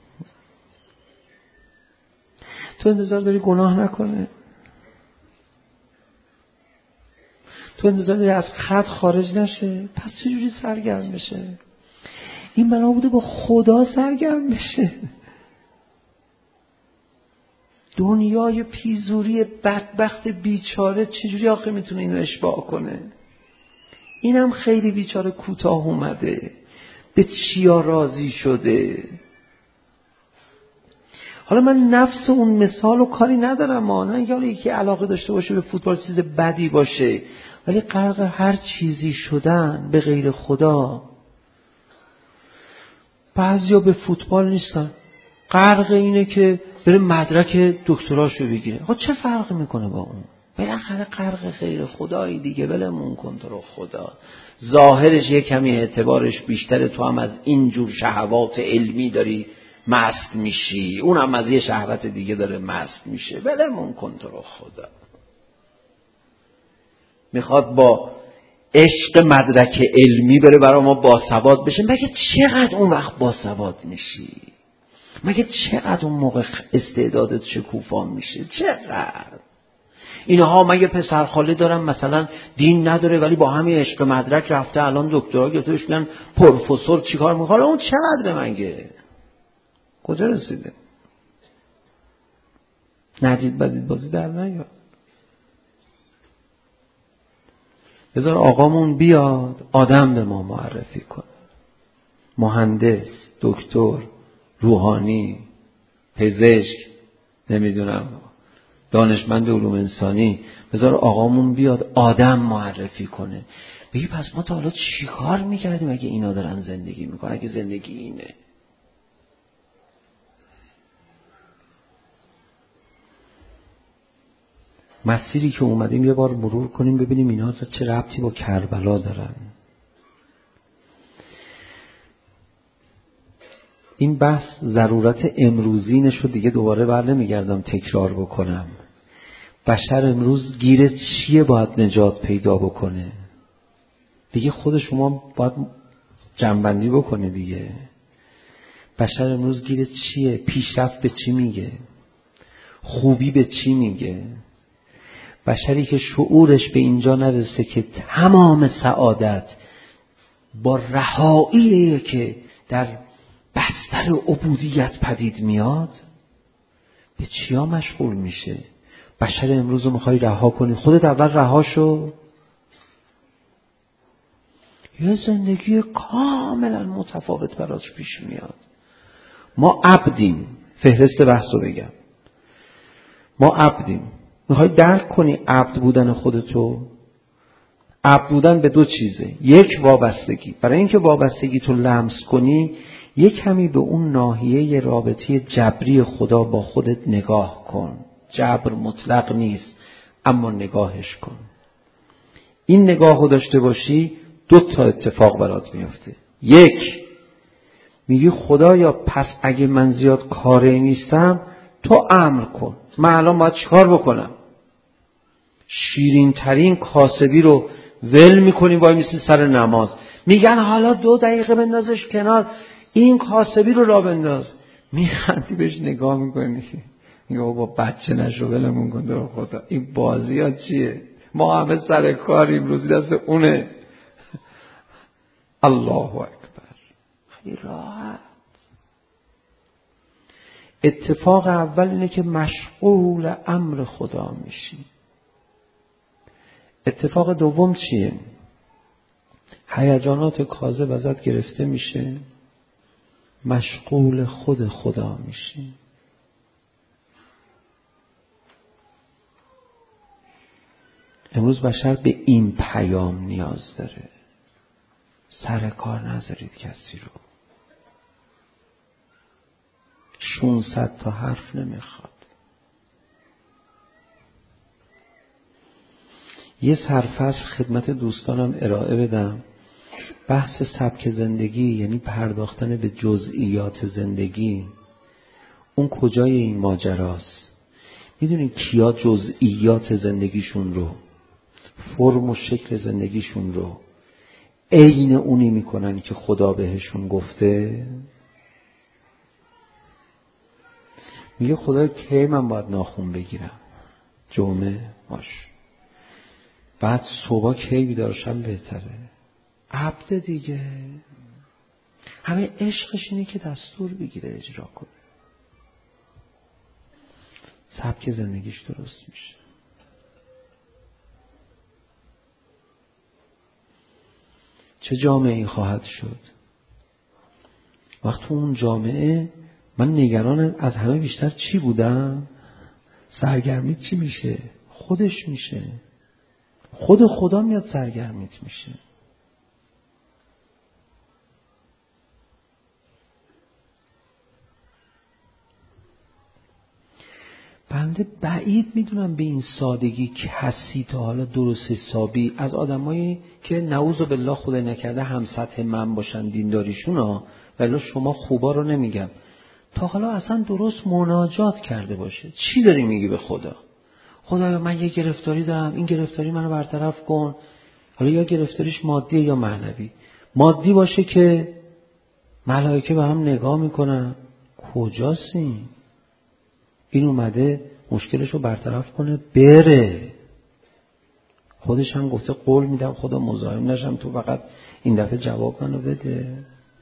تو انتظار داری گناه نکنه؟ تو انتظار داری از خط خارج نشه؟ پس چجوری سرگرم بشه؟ این بنا بوده با خدا سرگرم بشه. دنیای پیزوری بدبخت بیچاره چجوری آخه میتونه اینو اشباع کنه؟ اینم خیلی بیچاره کوتاه اومده، به چیا راضی شده. حالا من نفس اون مثال و کاری ندارم، نه اینکه حالا یکی علاقه داشته باشه به فوتبال چیز بدی باشه، ولی غرق هر چیزی شدن به غیر خدا. بعضیا به فوتبال نیستن، غرق اینه که بره مدرک دکتراشو بگیره. چه فرقی میکنه با اون؟ بالاخره غرق غیر خدایی دیگه، ولمون کن تو رو خدا. ظاهرش یه کمی اعتبارش بیشتره، تو هم از این جور شهوات علمی داری مست میشی، اون هم از یه شهوت دیگه داره مست میشه، ولمون کن تو رو خدا. میخواد با عشق مدرک علمی بره برای ما باسواد بشه، مگه چقدر اون وقت باسواد میشی؟ مگه چقدر اون موقع استعدادت شکوفا میشه؟ چقدر؟ اینها مگه پسر خاله دارن مثلا دین نداره ولی با همین عشق مدرک رفته الان دکترا گرفته، بهش میگن پروفسور، چیکار میکنه؟ اون چقدره مگه؟ کجا رسیده؟ ندید بدید بازی در نیاد. بذار آقامون بیاد آدم به ما معرفی کنه، مهندس، دکتر، روحانی، پزشک، نمیدونم دانشمند علوم انسانی، بذار آقامون بیاد آدم معرفی کنه. بگی پس ما تا حالا چی کار میکردیم اگه اینا دارن زندگی میکنن، اگه زندگی اینه؟ مسیری که اومدیم یه بار مرور کنیم ببینیم اینا چه ربطی با کربلا دارن. این بحث ضرورت امروزینش رو دیگه دوباره بر نمیگردم تکرار بکنم. بشر امروز گیر چیه باید نجات پیدا بکنه؟ دیگه خود شما باید جنبندی بکنه دیگه. بشر امروز گیر چیه؟ پیشرفت به چی میگه؟ خوبی به چی میگه؟ بشری که شعورش به اینجا نرسه که تمام سعادت با رهایی که در بستر عبودیت پدید میاد، به چیا مشغول میشه؟ بشر امروز رو میخوای رها کنی، خودت اول رها شو. یه زندگی کاملا متفاوت براش پیش میاد. ما عبدیم. فهرست بحث رو بگم. ما عبدیم. میخوای درک کنی عبد بودن خودتو؟ عبد بودن به دو چیزه. یک، وابستگی. برای اینکه وابستگی تو لمس کنی، یک کمی به اون ناحیه رابطه جبری خدا با خودت نگاه کن. جبر مطلق نیست، اما نگاهش کن. این نگاه رو داشته باشی، دو تا اتفاق برات میفته. یک، میگی خدایا پس اگه من زیاد کاری نیستم تو امر کن، من الان باید چیکار بکنم؟ شیرین ترین کاسبی رو ول میکنی وای میسی سر نماز، میگن حالا 2 دقیقه بندازش کنار، این کاسبی رو را بنداز. میخندی بهش نگاه میکنی، میگه بابا بچه نشو ولمون کن تو رو خدا، این بازی ها چیه؟ ما همه سر کاریم، روزی دست اونه. الله اکبر. خیلی راحت. اتفاق اول اینه که مشغول امر خدا میشی. اتفاق دوم چیه؟ هیجانات کاذب ازت گرفته میشه، مشغول خود خدا میشی. امروز بشر به این پیام نیاز داره. سر کار نذارید کسی رو. 600 تا حرف نمیخواد. یه سرفصل خدمت دوستانم ارائه بدم. بحث سبک زندگی، یعنی پرداختن به جزئیات زندگی. اون کجای این ماجراست؟ میدونین کیا جزئیات زندگیشون رو، فرم و شکل زندگیشون رو عین اونی میکنن که خدا بهشون گفته؟ میگه خدا کی من باید ناخن بگیرم؟ جمعه باش. بعد صبح کی بیدار شم بهتره؟ عبد دیگه. همه عشقش اینه که دستور بگیره اجرا کنه. سبک زندگیش درست میشه. چه جامعه‌ای خواهد شد وقتی اون جامعه من نگران از همه بیشتر چی بودم؟ سرگرمیت چی میشه؟ خودش میشه. خود خدا میاد سرگرمیت میشه. بنده بعید میدونم به این سادگی کسی تا حالا درست حسابی از آدمایی که نعوذ بالله خدای نکرده هم سطح من باشن دینداریشون ها، ولی شما خوبا رو نمیگم، تا حالا اصلا درست مناجات کرده باشه. چی داری میگی به خدا؟ خدایا من یه گرفتاری دارم، این گرفتاری منو برطرف کن. حالا یا گرفتاریش مادیه یا معنوی. مادی باشه که ملائکه به هم نگاه میکنن، کجاست این اومده مشکلشو برطرف کنه بره. خودش هم گفته قول میدم خدا مزاحم نشم، تو فقط این دفعه جواب منو بده.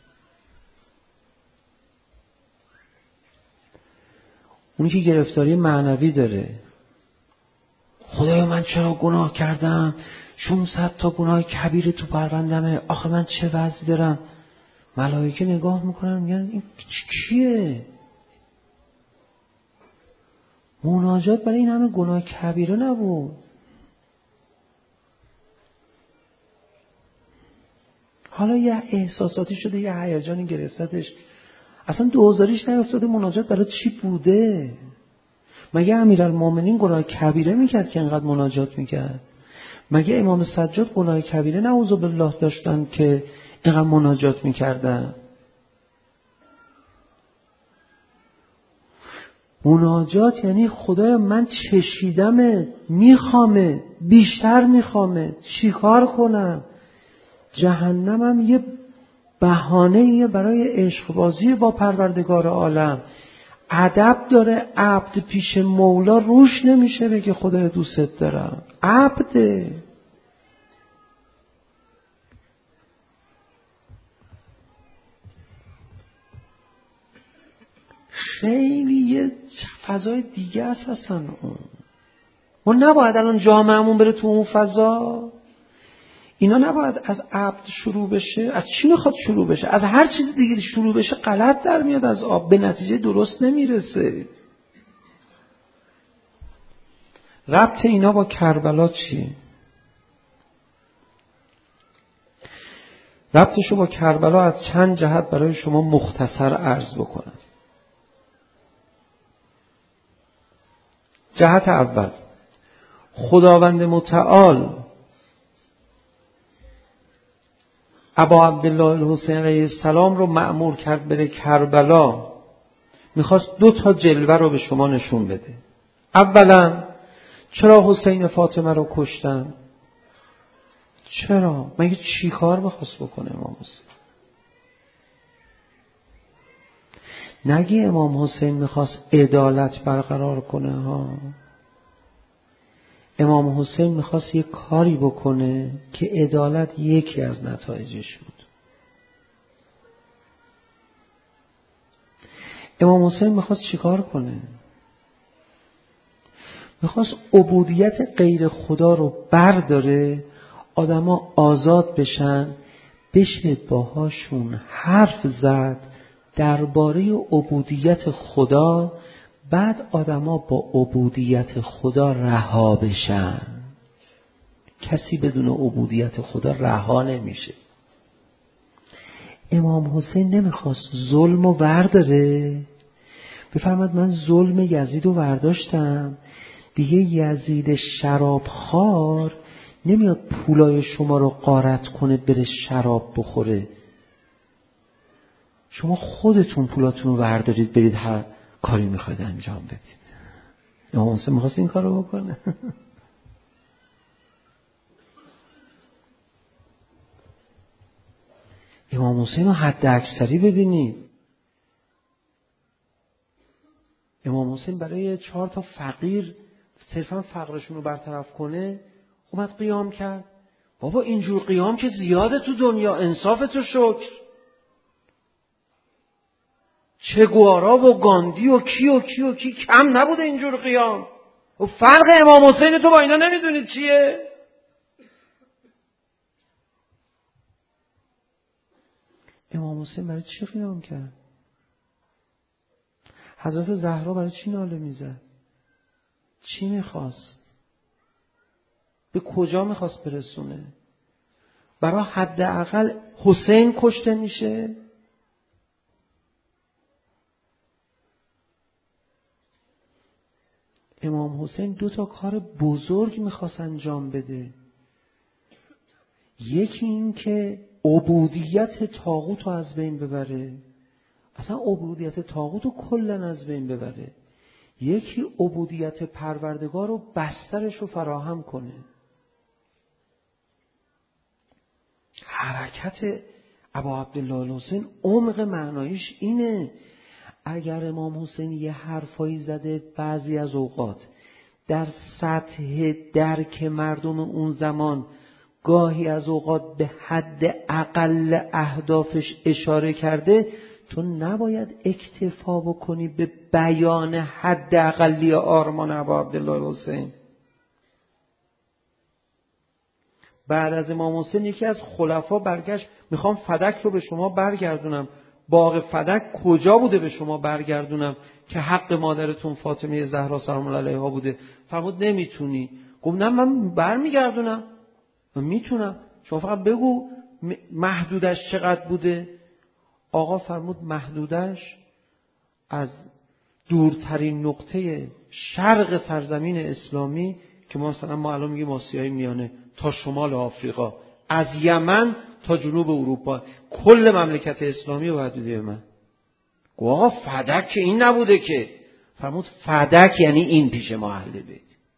اونی که گرفتاری معنوی داره، خدایا من چرا گناه کردم، 600 تا گناه کبیر تو پروندمه، آخه من چه وضعی دارم. ملائکه نگاه میکنن میگن این کیه؟ مناجات برای این همه گناه کبیره نبود. حالا یه احساساتی شده، یه هیجانی گرفتتش، اصلا دوزاریش نیفتاده مناجات برای چی بوده. مگه امیرالمومنین گناه کبیره میکرد که اینقدر مناجات میکرد؟ مگه امام سجاد گناه کبیره نعوذ بالله داشتن که اینقدر مناجات میکردن؟ مناجات یعنی خدایا من چشیدمه، میخوامه، بیشتر میخوامه، چیکار کنم؟ جهنمم یه بهانه‌ایه برای عشق بازی با پروردگار عالم. ادب داره عبد پیش مولا روش نمیشه بگه خدای دوست دارم. عبده. خیلی یه فضای دیگه است اصلا. ما نباید الان جامعهمون بره تو اون فضا. اینا نباید از عبد شروع بشه. از چی میخواد شروع بشه؟ از هر چیز دیگه شروع بشه غلط در میاد، از آب به نتیجه درست نمیرسه. ربط اینا با کربلا چیه؟ ربطشو با کربلا از چند جهت برای شما مختصر عرض بکنم. جهت اول، خداوند متعال ابا عبدالله الحسین علیه السلام رو مأمور کرد بره کربلا. میخواست 2 جلوه رو به شما نشون بده. اولا چرا حسین فاطمه رو کشتن؟ چرا؟ مگه چی کار میخواست بکنه امام حسین؟ نگی امام حسین میخواست عدالت برقرار کنه ها. امام حسین میخواست یه کاری بکنه که عدالت یکی از نتایجش بود. امام حسین میخواست چیکار کنه؟ میخواست عبودیت غیر خدا رو برداره، آدما آزاد بشن، بشه باهاشون حرف زد درباره عبودیت خدا، بعد آدما با عبودیت خدا رها بشن. کسی بدون عبودیت خدا رها نمیشه. امام حسین نمیخواست ظلم رو برداره، بفرماد من ظلم یزید رو برداشتم، دیگه یزید شرابخوار نمیاد پولای شما رو غارت کنه بره شراب بخوره. شما خودتون پولاتون رو بردارید برید هر کاری میخواید انجام بدید. امام حسین میخواست این کار رو بکنه. امام حسین رو حد اکثری ببینید. امام حسین برای 4 فقیر صرفا فقرشون رو برطرف کنه اومد قیام کرد. بابا اینجور قیام که زیاده تو دنیا، انصاف تو شکر. چه گوارا و گاندی و کی کم نبوده اینجور قیام. و فرق امام حسین تو با اینا نمیدونید چیه؟ امام حسین برای چی قیام کرد؟ حضرت زهرا برای چی ناله میزد؟ چی میخواست؟ به کجا میخواست برسونه؟ برای حداقل حسین کشته میشه؟ امام حسین 2 کار بزرگ میخواست انجام بده. یکی این که عبودیت طاغوت رو از بین ببره، اصلا عبودیت طاغوت رو کلن از بین ببره. یکی عبودیت پروردگار رو بسترش رو فراهم کنه. حرکت ابا عبدالله الحسین عمق معنایش اینه. اگر امام حسین یه حرفایی زده بعضی از اوقات در سطح درک مردم اون زمان گاهی از اوقات به حد اقل اهدافش اشاره کرده، تو نباید اکتفا بکنی به بیان حد اقلی آرمان ابا عبدالله الحسین. بعد از امام حسین یکی از خلفا برگشت، میخوام فدک رو به شما برگردونم. باغ فدک کجا بوده به شما برگردونم که حق مادرتون فاطمه زهرا سلام الله علیها بوده؟ فرمود نمیتونی. گفت نه من برمیگردونم، من میتونم، شما فقط بگو محدودش چقدر بوده. آقا فرمود محدودش از دورترین نقطه شرق سرزمین اسلامی که ما الان میگیم آسیای میانه تا شمال آفریقا، از یمن تا جنوب اروپا، کل مملکت اسلامی رو باید بده به من. گفت آقا فدک که این نبوده که. فرمود فدک یعنی این پیش ما اهل بیت.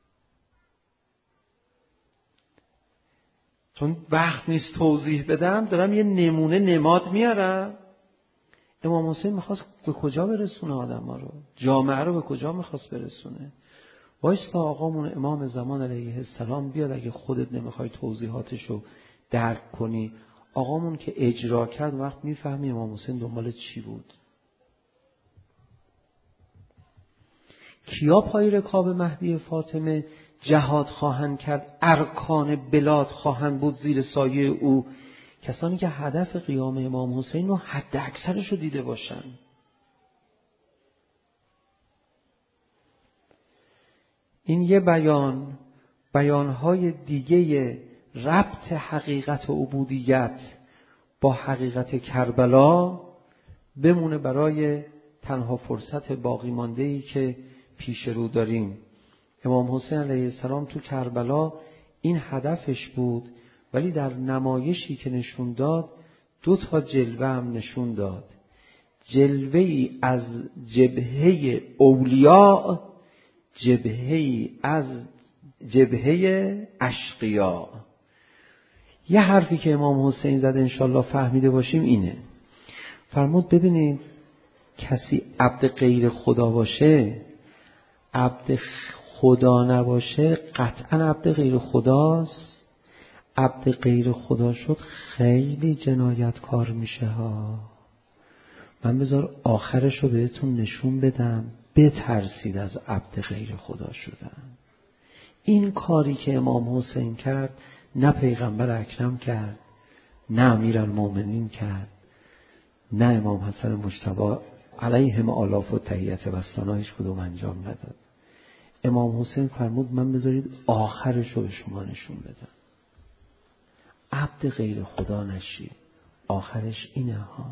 چون وقت نیست توضیح بدم، دارم یه نمونه نماد میارم. امام حسین میخواست به کجا برسونه آدم ها رو؟ جامعه رو به کجا میخواست برسونه؟ وایستا آقامون امام زمان علیه السلام بیاد، اگه خودت نمیخوای توضیحاتش رو درک کنی. آقامون که اجرا کرد، وقت میفهمی امام حسین دنبال چی بود. کیا پای رکاب مهدی فاطمه جهاد خواهند کرد، ارکان بلاد خواهند بود زیر سایه او؟ کسانی که هدف قیام امام حسین رو حد اکثرش رو دیده باشن. این یه بیانهای دیگه ربط حقیقت و عبودیت با حقیقت کربلا بمونه برای تنها فرصت باقی مانده‌ای که پیش رو داریم. امام حسین علیه السلام تو کربلا این هدفش بود، ولی در نمایشی که نشون داد 2 جلوه هم نشون داد. جلوه‌ای از جبهه اولیاء، جبهه‌ای از جبهه اشقیا. یه حرفی که امام حسین زده انشالله فهمیده باشیم اینه. فرمود ببینید کسی عبد غیر خدا باشه، عبد خدا نباشه، قطعا عبد غیر خداست. عبد غیر خدا شد خیلی جنایتکار میشه ها. من بذار آخرش رو بهتون نشون بدم، بترسید از عبد غیر خدا شدن. این کاری که امام حسین کرد نه پیغمبر اکرم کرد، نه امیرالمومنین کرد، نه امام حسن مجتبی علیهم آلاف و تحیت بستانا هیچ کدوم انجام نداد. امام حسین فرمود من بذارید آخرش رو به شما نشون بدم. عبد غیر خدا نشی، آخرش اینه ها.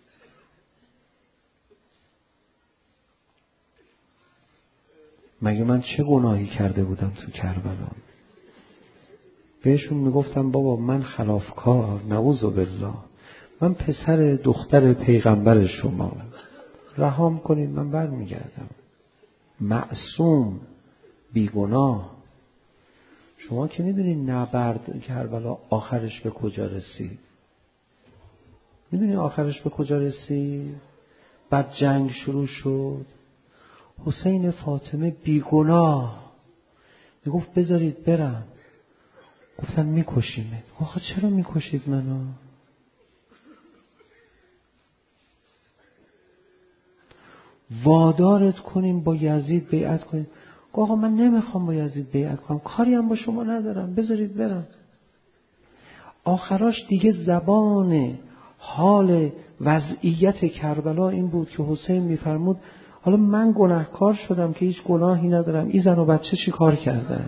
مگه من چه گناهی کرده بودم تو کربلا؟ بهشون میگفتم بابا من خلافکار، نعوذ بالله، من پسر دختر پیغمبر شما، رهام کنید من برمیگردم، معصوم، بیگناه. شما که میدونید نبرد کربلا آخرش به کجا رسید؟ میدونی آخرش به کجا رسید؟ بعد جنگ شروع شد، حسین فاطمه بیگناه میگفت بذارید برم. گفتن میکشیمت. آخه چرا میکشید منو؟ وادارت کنیم با یزید بیعت کنیم. آقا من نمیخوام با یزید بیعت کنم، کاری هم با شما ندارم، بذارید برم. آخراش دیگه زبان حال وضعیت کربلا این بود که حسین میفرمود حالا من گناهکار شدم که هیچ گناهی ندارم، این زن و بچه چی کار کردن؟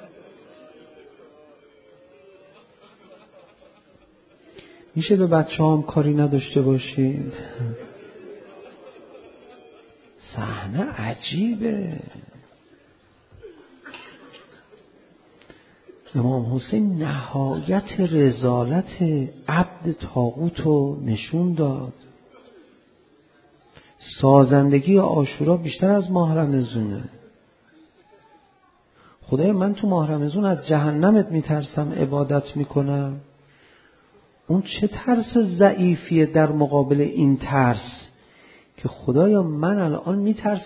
میشه به بچه هم کاری نداشته باشید؟ صحنه عجیبه. امام حسین نهایت رذالت عبد طاغوت رو نشون داد. سازندگی عاشورا بیشتر از ماه رمضونه. خدای من تو ماه رمضان از جهنمت میترسم، عبادت میکنم. اون چه ترس ضعیفیه در مقابل این ترس که خدایا من الان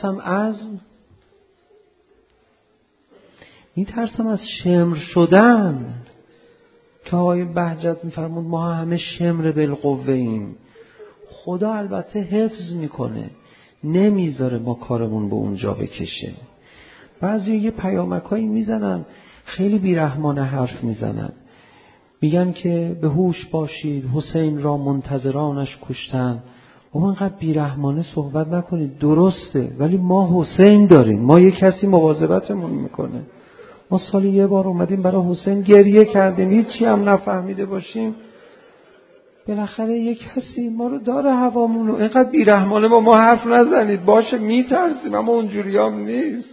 میترسم از شمر شدن، که آقای بهجت میفرمود ما همه شمر بالقوه ایم. خدا البته حفظ میکنه، نمیذاره ما کارمون به اونجا بکشه. بعضی یه پیامکایی میزنن، خیلی بیرحمانه حرف میزنن، میگن که به هوش باشید، حسین را منتظرانش کشتن. بابا اینقدر بیرحمانه صحبت نکنید. درسته، ولی ما حسین داریم، ما یه کسی مواظبتمون میکنه. ما سالی یه بار اومدیم برای حسین گریه کردیم، هیچی هم نفهمیده باشیم، بالاخره یه کسی ما رو داره، هوامونو. اینقدر بیرحمانه با ما حرف نزنید. باشه میترسیم اما اونجوری هم نیست.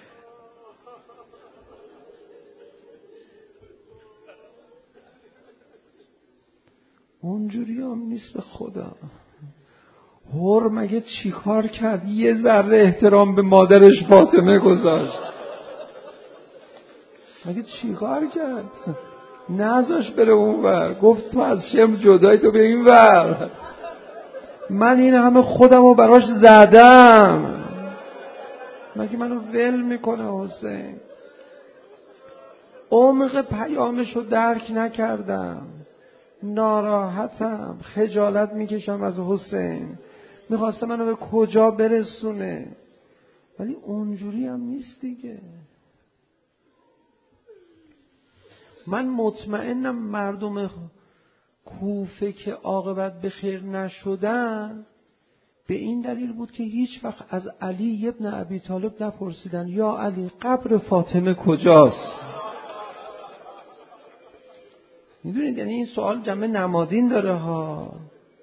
اونجوری هم نیست. به خدا هر مگه چی کار کرد؟ یه ذره احترام به مادرش فاطمه گذاشت. مگه چی کار کرد؟ نذاش بره اون ور، گفت تو از شم جدایی، تو به این ور. من این همه خودم رو براش زدم، مگه منو ول میکنه حسین؟ عمق پیامش رو درک نکردم، ناراحتم، خجالت میکشم از حسین. میخواسته منو به کجا برسونه، ولی اونجوری هم نیست دیگه. من مطمئنم مردم کوفه که عاقبت به خیر نشدن به این دلیل بود که هیچ وقت از علی ابن ابی طالب نپرسیدن یا علی قبر فاطمه کجاست. میدونید یعنی این سوال جنبه نمادین داره ها.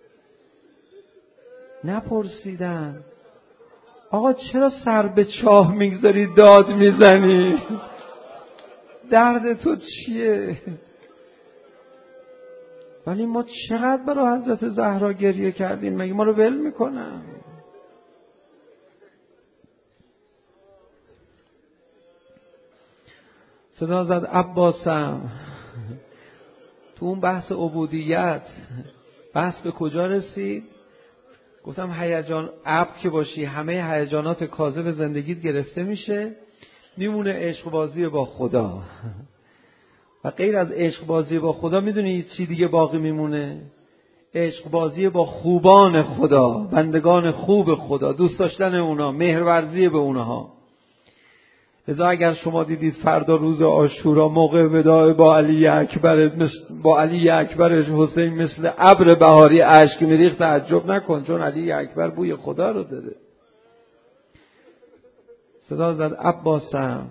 نپرسیدن آقا چرا سر به چاه میگذاری داد میزنی؟ درد تو چیه؟ ولی ما چقدر برای حضرت زهرا گریه کردیم، مگه ما رو ول میکنن؟ صدا زد عباسم. تو اون بحث عبودیت بحث به کجا رسید؟ گفتم هیجان عبد که باشی همه هیجانات کاذب زندگیت گرفته میشه، میمونه عشق بازی با خدا. و غیر از عشق بازی با خدا میدونی چی دیگه باقی میمونه؟ عشق بازی با خوبان خدا، بندگان خوب خدا، دوست داشتن اونا، مهرورزی به اونها. لذا اگر شما دیدید فردا روز عاشورا موقع وداع با علی اکبر حسین مثل ابر بهاری اشک میریخت، تعجب نکن، چون علی اکبر بوی خدا رو داره. صدا زد عباسم،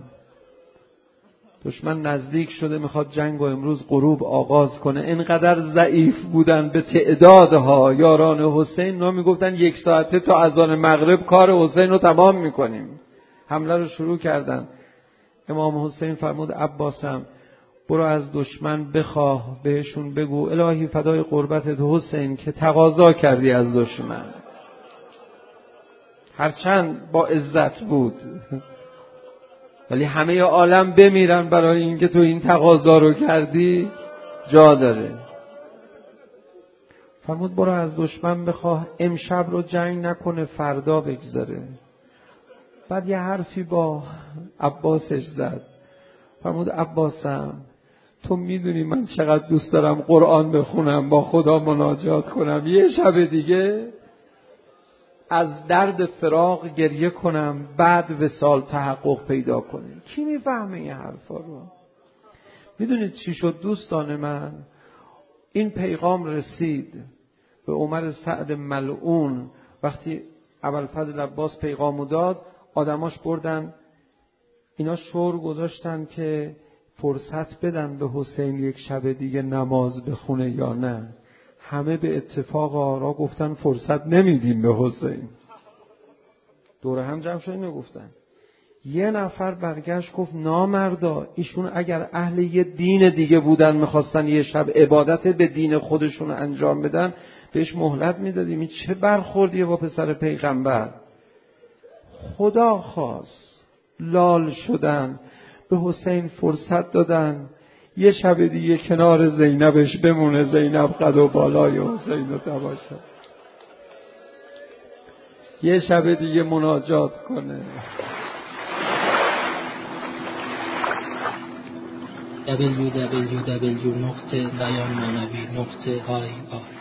دشمن نزدیک شده، میخواد جنگ و امروز غروب آغاز کنه. اینقدر ضعیف بودن به تعدادها یاران حسین، اونا میگفتن 1 ساعته تا اذان مغرب کار حسین رو تمام میکنیم. حمله رو شروع کردن. امام حسین فرمود عباسم برو از دشمن بخواه، بهشون بگو الهی فدای قربتت حسین که تقاضا کردی از دشمن. هرچند با عزت بود ولی همه عالم بمیرن برای اینکه تو این تقاضا رو کردی، جا داره. فرمود برو از دشمن بخواه امشب رو جنگ نکنه، فردا بگذاره. بعد یه حرفی با عباسش زد. فرمود عباسم تو میدونی من چقدر دوست دارم قرآن بخونم، با خدا مناجات کنم، یه شب دیگه از درد فراق گریه کنم، بعد وصال تحقق پیدا کنه. کی میفهمه این حرفا رو؟ میدونید چی شد دوستان من؟ این پیغام رسید به عمر سعد ملعون وقتی ابوالفضل عباس پیغامو داد، آدماش بردن اینا شور گذاشتن که فرصت بدن به حسین یک شب دیگه نماز بخونه یا نه. همه به اتفاق آرا گفتن فرصت نمیدیم به حسین. دوره هم جمع شد اینو گفتن. یه نفر برگشت گفت نامردا، ایشون اگر اهل یه دین دیگه بودن میخواستن یه شب عبادت به دین خودشون انجام بدن بهش مهلت میدادیم. این چه برخوردیه با پسر پیغمبر؟ خدا خواست، لال شدن، به حسین فرصت دادن یه شب دیگه کنار زینبش بمونه، زینب قد و بالای حسین رو تماشا، یه شب دیگه مناجات کنه. www.beyanmanavi.ir